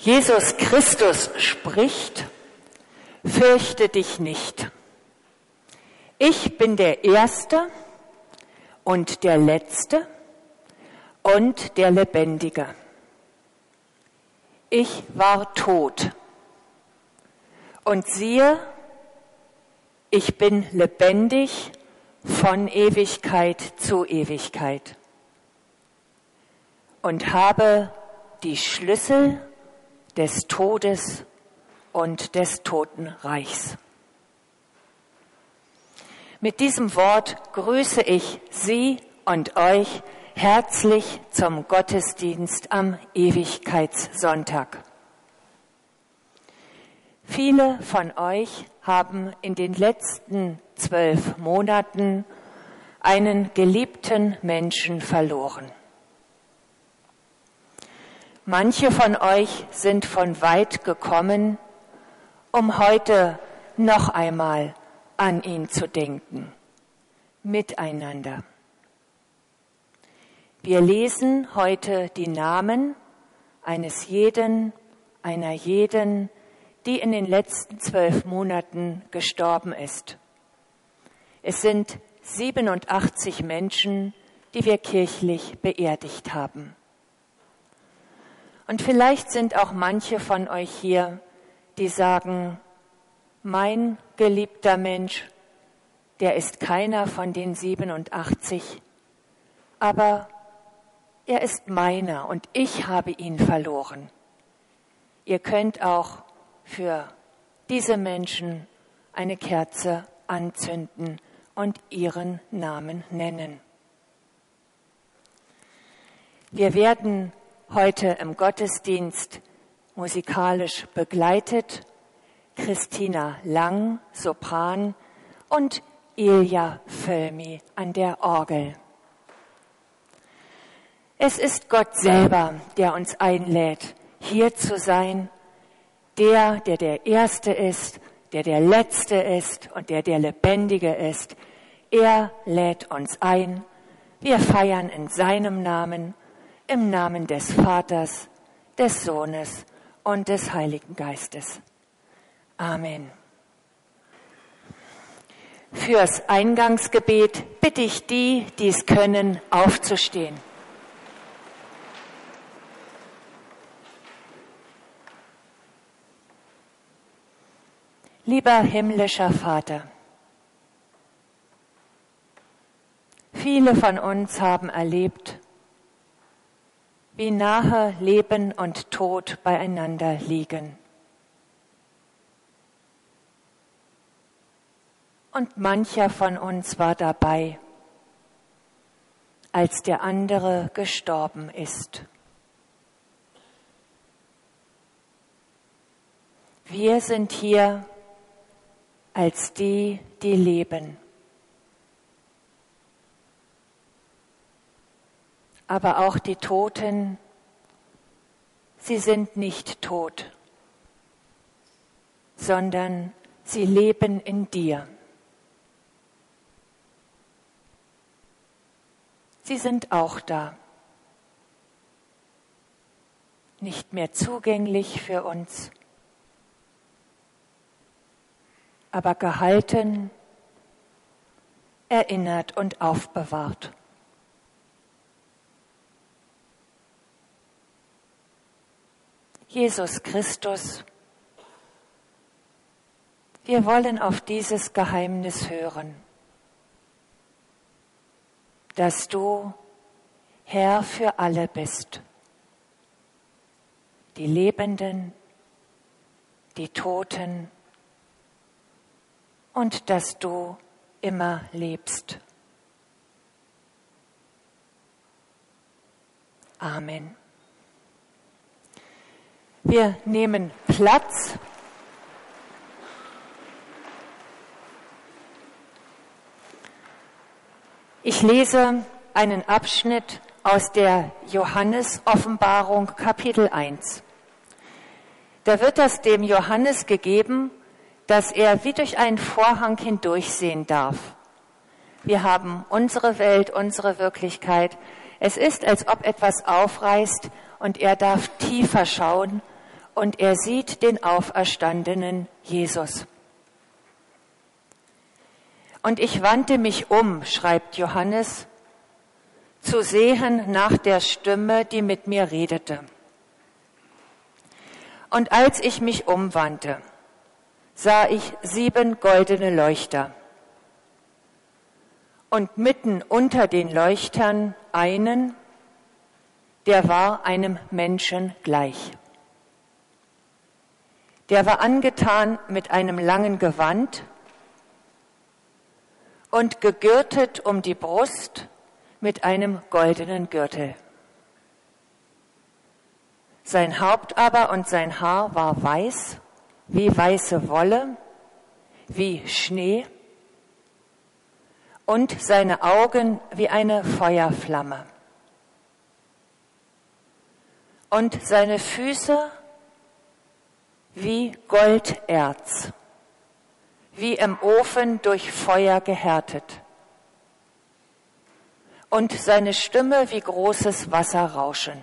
Jesus Christus spricht: Fürchte dich nicht. Ich bin der Erste und der Letzte und der Lebendige. Ich war tot. Und siehe, ich bin lebendig von Ewigkeit zu Ewigkeit und habe die Schlüssel des Todes und des Totenreichs. Mit diesem Wort grüße ich Sie und euch herzlich zum Gottesdienst am Ewigkeitssonntag. Viele von euch haben in den letzten 12 Monaten einen geliebten Menschen verloren. Manche von euch sind von weit gekommen, um heute noch einmal an ihn zu denken, miteinander. Wir lesen heute die Namen eines jeden, einer jeden, die in den letzten 12 Monaten gestorben ist. Es sind 87 Menschen, die wir kirchlich beerdigt haben. Und vielleicht sind auch manche von euch hier, die sagen, mein geliebter Mensch, der ist keiner von den 87, aber er ist meiner und ich habe ihn verloren. Ihr könnt auch für diese Menschen eine Kerze anzünden und ihren Namen nennen. Wir werden heute im Gottesdienst musikalisch begleitet. Christina Lang, Sopran, und Ilja Völmi an der Orgel. Es ist Gott selber, der uns einlädt, hier zu sein, der der Erste ist, der Letzte ist und der Lebendige ist. Er lädt uns ein. Wir feiern in seinem Namen, im Namen des Vaters, des Sohnes und des Heiligen Geistes. Amen. Fürs Eingangsgebet bitte ich die, die es können, aufzustehen. Lieber himmlischer Vater, viele von uns haben erlebt, wie nahe Leben und Tod beieinander liegen. Und mancher von uns war dabei, als der andere gestorben ist. Wir sind hier als die, die leben. Aber auch die Toten, sie sind nicht tot, sondern sie leben in dir. Sie sind auch da, nicht mehr zugänglich für uns, aber gehalten, erinnert und aufbewahrt. Jesus Christus, wir wollen auf dieses Geheimnis hören, dass du Herr für alle bist, die Lebenden, die Toten, und dass du immer lebst. Amen. Wir nehmen Platz. Ich lese einen Abschnitt aus der Johannes-Offenbarung, Kapitel 1. Da wird das dem Johannes gegeben, dass er wie durch einen Vorhang hindurchsehen darf. Wir haben unsere Welt, unsere Wirklichkeit. Es ist, als ob etwas aufreißt und er darf tiefer schauen und er sieht den auferstandenen Jesus. Und ich wandte mich um, schreibt Johannes, zu sehen nach der Stimme, die mit mir redete. Und als ich mich umwandte, sah ich 7 goldene Leuchter. Und mitten unter den Leuchtern einen, der war einem Menschen gleich. Der war angetan mit einem langen Gewand und gegürtet um die Brust mit einem goldenen Gürtel. Sein Haupt aber und sein Haar war weiß, wie weiße Wolle, wie Schnee, und seine Augen wie eine Feuerflamme. Und seine Füße wie Golderz, wie im Ofen durch Feuer gehärtet. Und seine Stimme wie großes Wasserrauschen.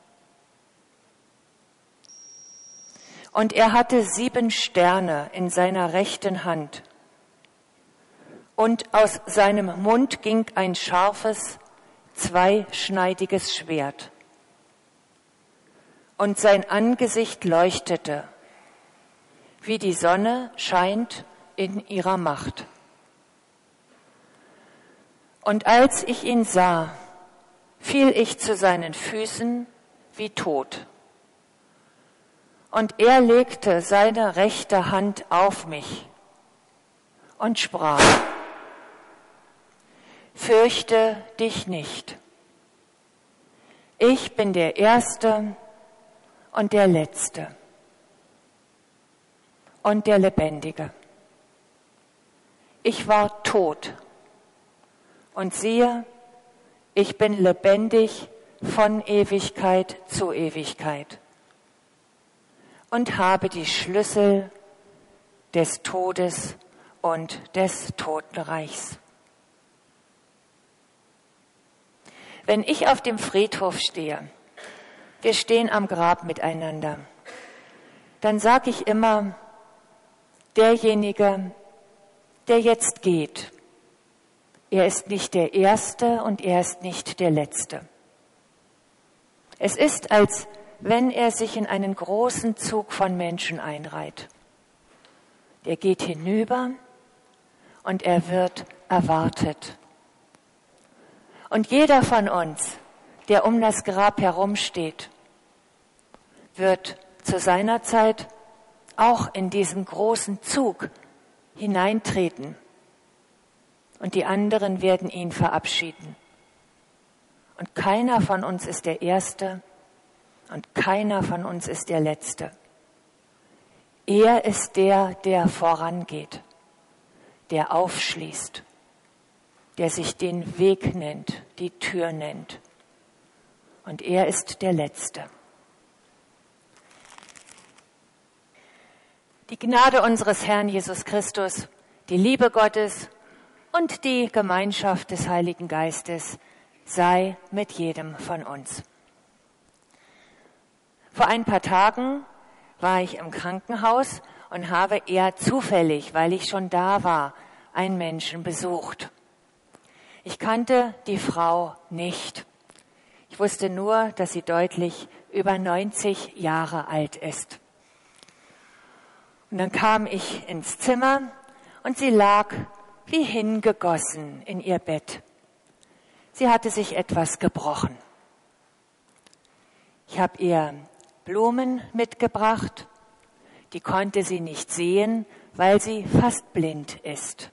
Und er hatte 7 Sterne in seiner rechten Hand. Und aus seinem Mund ging ein scharfes, zweischneidiges Schwert. Und sein Angesicht leuchtete, wie die Sonne scheint in ihrer Macht. Und als ich ihn sah, fiel ich zu seinen Füßen wie tot. Und er legte seine rechte Hand auf mich und sprach: Fürchte dich nicht. Ich bin der Erste und der Letzte und der Lebendige. Ich war tot und siehe, ich bin lebendig von Ewigkeit zu Ewigkeit und habe die Schlüssel des Todes und des Totenreichs. Wenn ich auf dem Friedhof stehe, wir stehen am Grab miteinander, dann sage ich immer, derjenige, der jetzt geht, er ist nicht der Erste und er ist nicht der Letzte. Es ist, als wenn er sich in einen großen Zug von Menschen einreiht. Er geht hinüber und er wird erwartet. Und jeder von uns, der um das Grab herumsteht, wird zu seiner Zeit auch in diesen großen Zug hineintreten. Und die anderen werden ihn verabschieden. Und keiner von uns ist der Erste und keiner von uns ist der Letzte. Er ist der, der vorangeht, der aufschließt, der sich den Weg nennt, die Tür nennt. Und er ist der Letzte. Die Gnade unseres Herrn Jesus Christus, die Liebe Gottes und die Gemeinschaft des Heiligen Geistes sei mit jedem von uns. Vor ein paar Tagen war ich im Krankenhaus und habe eher zufällig, weil ich schon da war, einen Menschen besucht. Ich kannte die Frau nicht. Ich wusste nur, dass sie deutlich über 90 Jahre alt ist. Und dann kam ich ins Zimmer und sie lag wie hingegossen in ihr Bett. Sie hatte sich etwas gebrochen. Ich habe ihr Blumen mitgebracht. Die konnte sie nicht sehen, weil sie fast blind ist.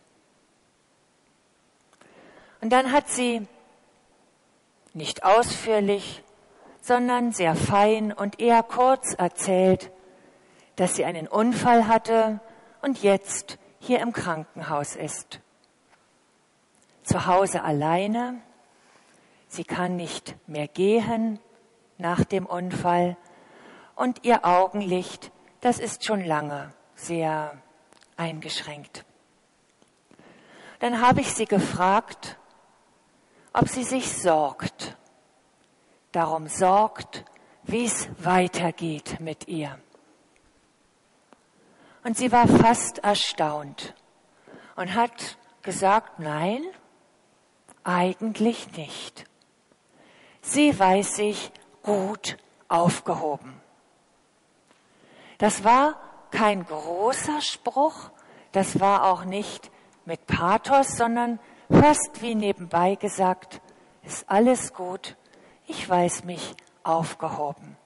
Und dann hat sie nicht ausführlich, sondern sehr fein und eher kurz erzählt, dass sie einen Unfall hatte und jetzt hier im Krankenhaus ist. Zu Hause alleine. Sie kann nicht mehr gehen nach dem Unfall und ihr Augenlicht, das ist schon lange sehr eingeschränkt. Dann habe ich sie gefragt, ob sie sich darum sorgt, wie es weitergeht mit ihr. Und sie war fast erstaunt und hat gesagt, nein, eigentlich nicht. Sie weiß sich gut aufgehoben. Das war kein großer Spruch, das war auch nicht mit Pathos, sondern fast wie nebenbei gesagt, ist alles gut, ich weiß mich aufgehoben.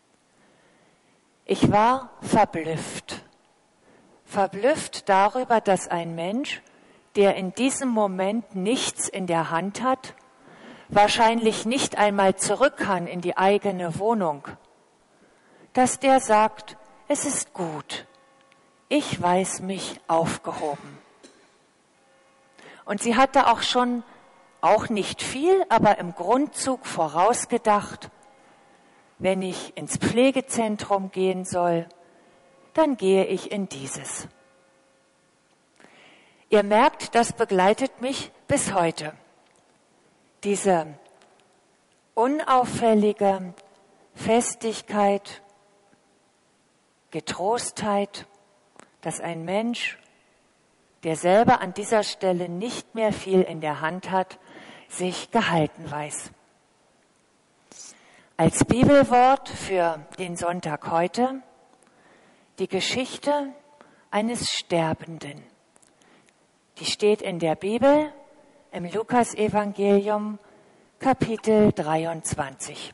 Ich war verblüfft darüber, dass ein Mensch, der in diesem Moment nichts in der Hand hat, wahrscheinlich nicht einmal zurück kann in die eigene Wohnung, dass der sagt, es ist gut, ich weiß mich aufgehoben. Und sie hatte auch nicht viel, aber im Grundzug vorausgedacht, wenn ich ins Pflegezentrum gehen soll, dann gehe ich in dieses. Ihr merkt, das begleitet mich bis heute. Diese unauffällige Festigkeit, Getrostheit, dass ein Mensch, der selber an dieser Stelle nicht mehr viel in der Hand hat, sich gehalten weiß. Als Bibelwort für den Sonntag heute die Geschichte eines Sterbenden. Die steht in der Bibel im Lukasevangelium Kapitel 23.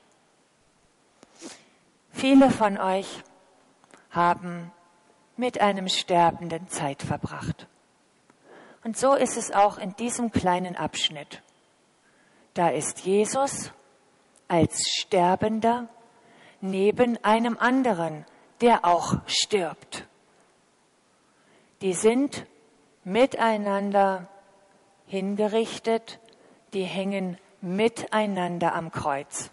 Viele von euch haben mit einem Sterbenden Zeit verbracht. Und so ist es auch in diesem kleinen Abschnitt. Da ist Jesus als Sterbender neben einem anderen, der auch stirbt. Die sind miteinander hingerichtet, die hängen miteinander am Kreuz.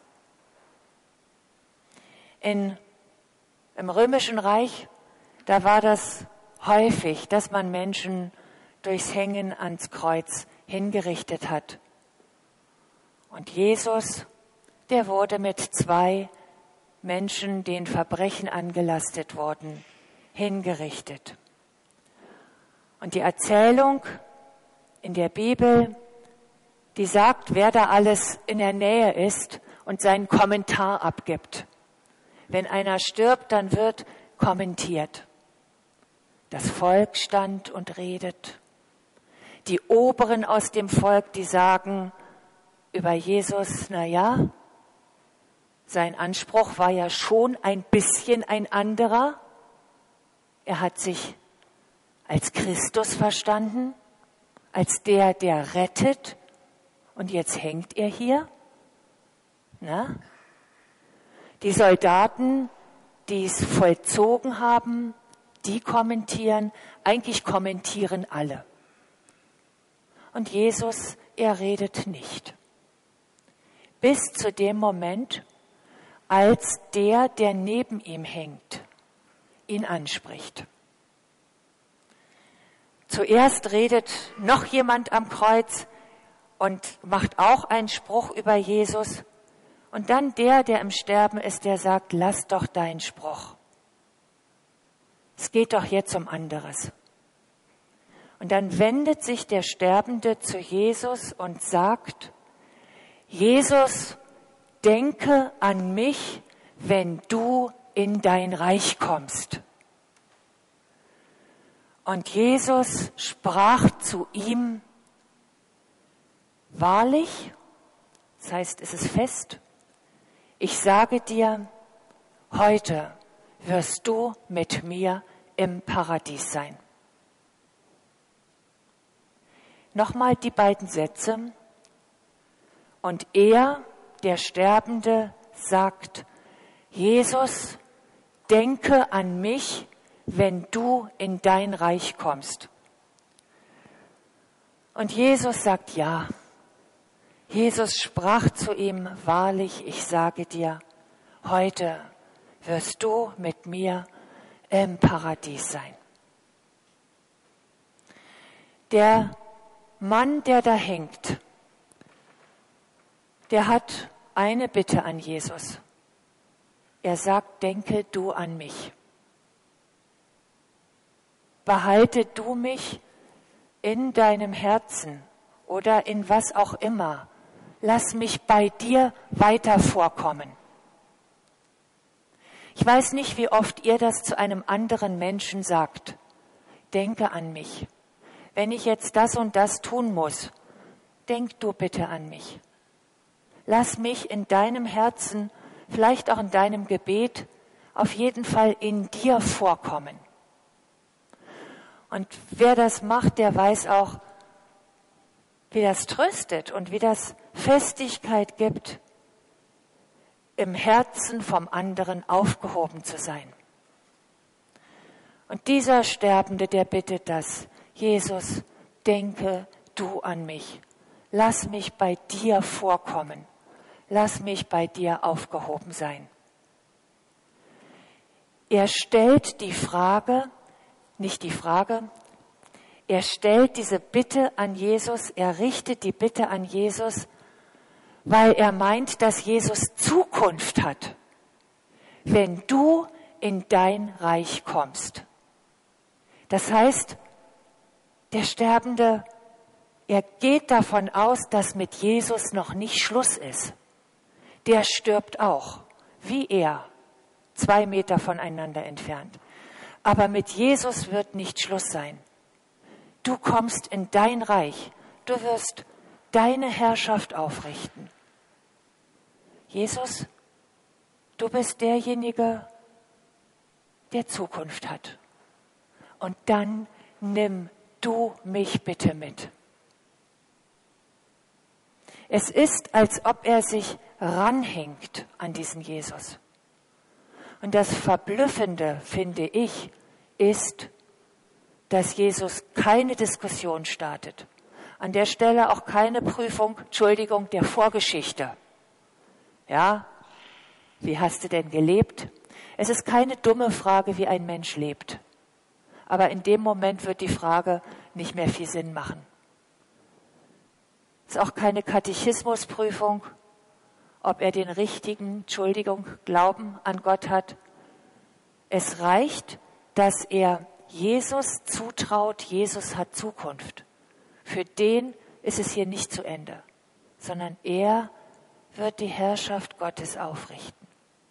Im Römischen Reich, da war das häufig, dass man Menschen durchs Hängen ans Kreuz hingerichtet hat. Und Jesus, der wurde mit 2 Menschen, denen Verbrechen angelastet wurden, hingerichtet. Und die Erzählung in der Bibel, die sagt, wer da alles in der Nähe ist und seinen Kommentar abgibt. Wenn einer stirbt, dann wird kommentiert. Das Volk stand und redet. Die Oberen aus dem Volk, die sagen über Jesus, na ja, sein Anspruch war ja schon ein bisschen ein anderer. Er hat sich als Christus verstanden, als der rettet. Und jetzt hängt er hier. Na? Die Soldaten, die es vollzogen haben, die kommentieren. Eigentlich kommentieren alle. Und Jesus, er redet nicht. Bis zu dem Moment, als der neben ihm hängt, ihn anspricht. Zuerst redet noch jemand am Kreuz und macht auch einen Spruch über Jesus. Und dann der im Sterben ist, der sagt, lass doch deinen Spruch. Es geht doch jetzt um anderes. Und dann wendet sich der Sterbende zu Jesus und sagt, Jesus, denke an mich, wenn du in dein Reich kommst. Und Jesus sprach zu ihm, wahrlich, das heißt, es ist fest, ich sage dir, heute wirst du mit mir im Paradies sein. Nochmal die beiden Sätze. Und er, der Sterbende, sagt, Jesus, denke an mich, wenn du in dein Reich kommst. Und Jesus sagt ja. Jesus sprach zu ihm, wahrlich, ich sage dir, heute wirst du mit mir im Paradies sein. Der Mann, der da hängt, der hat eine Bitte an Jesus. Er sagt, denke du an mich. behalte du mich in deinem Herzen oder in was auch immer. Lass mich bei dir weiter vorkommen. Ich weiß nicht, wie oft ihr das zu einem anderen Menschen sagt. Denke an mich. Wenn ich jetzt das und das tun muss, denk du bitte an mich. Lass mich in deinem Herzen, vielleicht auch in deinem Gebet, auf jeden Fall in dir vorkommen. Und wer das macht, der weiß auch, wie das tröstet und wie das Festigkeit gibt, im Herzen vom anderen aufgehoben zu sein. Und dieser Sterbende, der bittet das: Jesus, denke du an mich. Lass mich bei dir vorkommen. Lass mich bei dir aufgehoben sein. Er stellt die Frage, er stellt diese Bitte an Jesus, er richtet die Bitte an Jesus, weil er meint, dass Jesus Zukunft hat, wenn du in dein Reich kommst. Das heißt, der Sterbende, er geht davon aus, dass mit Jesus noch nicht Schluss ist. Der stirbt auch, wie er, 2 Meter voneinander entfernt. Aber mit Jesus wird nicht Schluss sein. Du kommst in dein Reich. Du wirst deine Herrschaft aufrichten. Jesus, du bist derjenige, der Zukunft hat. Und dann nimm du mich bitte mit. Es ist, als ob er sich ranhängt an diesen Jesus. Und das Verblüffende, finde ich, ist, dass Jesus keine Diskussion startet. An der Stelle auch keine Prüfung, der Vorgeschichte. Ja, wie hast du denn gelebt? Es ist keine dumme Frage, wie ein Mensch lebt. Aber in dem Moment wird die Frage nicht mehr viel Sinn machen. Es ist auch keine Katechismusprüfung, ob er den richtigen, Glauben an Gott hat. Es reicht, dass er Jesus zutraut, Jesus hat Zukunft. Für den ist es hier nicht zu Ende, sondern er wird die Herrschaft Gottes aufrichten.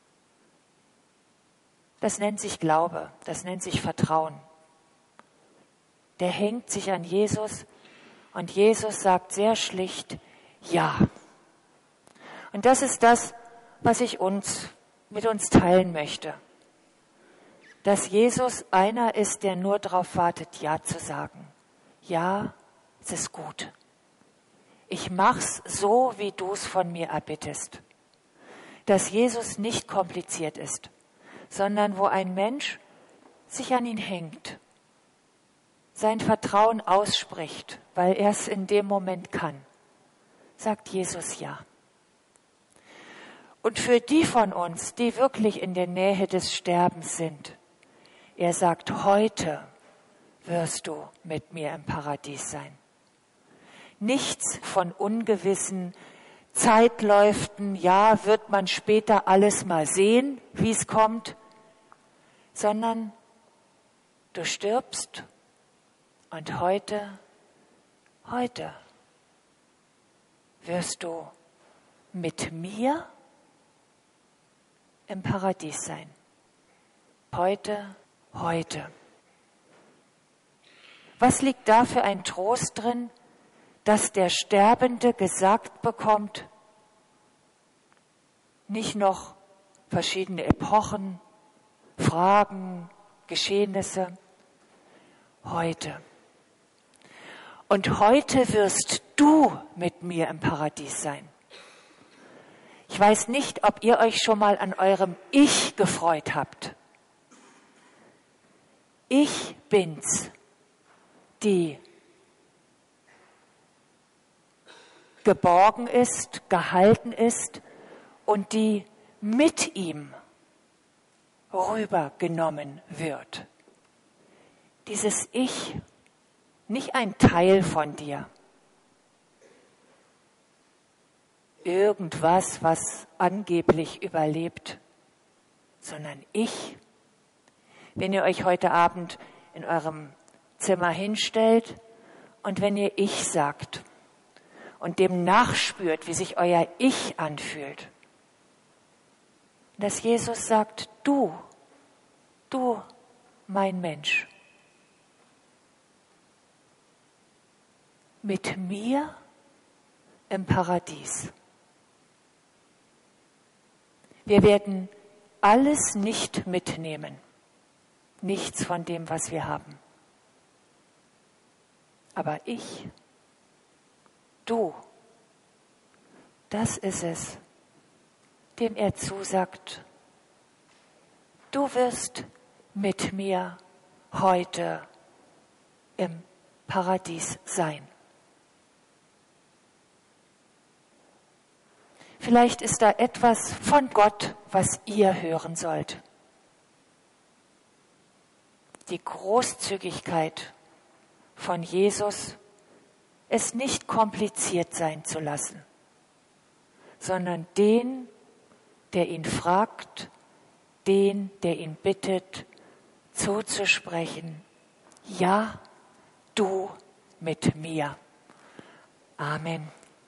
Das nennt sich Glaube, das nennt sich Vertrauen. Der hängt sich an Jesus und Jesus sagt sehr schlicht, ja. Und das ist das, was ich mit uns teilen möchte. Dass Jesus einer ist, der nur darauf wartet, Ja zu sagen. Ja, es ist gut. Ich mach's so, wie du es von mir erbittest. Dass Jesus nicht kompliziert ist, sondern wo ein Mensch sich an ihn hängt, sein Vertrauen ausspricht, weil er es in dem Moment kann, sagt Jesus ja. Und für die von uns, die wirklich in der Nähe des Sterbens sind, er sagt, heute wirst du mit mir im Paradies sein. Nichts von ungewissen Zeitläuften, ja, wird man später alles mal sehen, wie es kommt, sondern du stirbst und heute wirst du mit mir im Paradies sein. Heute. Was liegt da für ein Trost drin, dass der Sterbende gesagt bekommt, nicht noch verschiedene Epochen, Fragen, Geschehnisse, heute. Und heute wirst du mit mir im Paradies sein. Ich weiß nicht, ob ihr euch schon mal an eurem Ich gefreut habt. Ich bin's, die geborgen ist, gehalten ist und die mit ihm rübergenommen wird. Dieses Ich, nicht ein Teil von dir. Irgendwas, was angeblich überlebt, sondern ich. Wenn ihr euch heute Abend in eurem Zimmer hinstellt und wenn ihr Ich sagt und dem nachspürt, wie sich euer Ich anfühlt, dass Jesus sagt, du, mein Mensch, mit mir im Paradies. Wir werden alles nicht mitnehmen, nichts von dem, was wir haben. Aber ich, du, das ist es, dem er zusagt, du wirst mit mir heute im Paradies sein. Vielleicht ist da etwas von Gott, was ihr hören sollt. Die Großzügigkeit von Jesus, es nicht kompliziert sein zu lassen, sondern den, der ihn fragt, den, der ihn bittet, zuzusprechen, ja, du mit mir. Amen.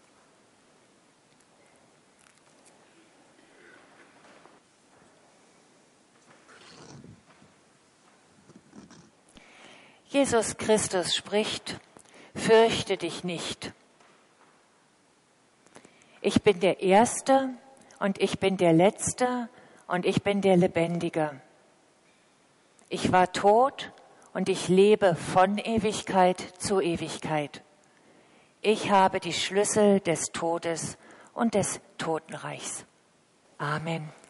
Jesus Christus spricht, fürchte dich nicht. Ich bin der Erste und ich bin der Letzte und ich bin der Lebendige. Ich war tot und ich lebe von Ewigkeit zu Ewigkeit. Ich habe die Schlüssel des Todes und des Totenreichs. Amen.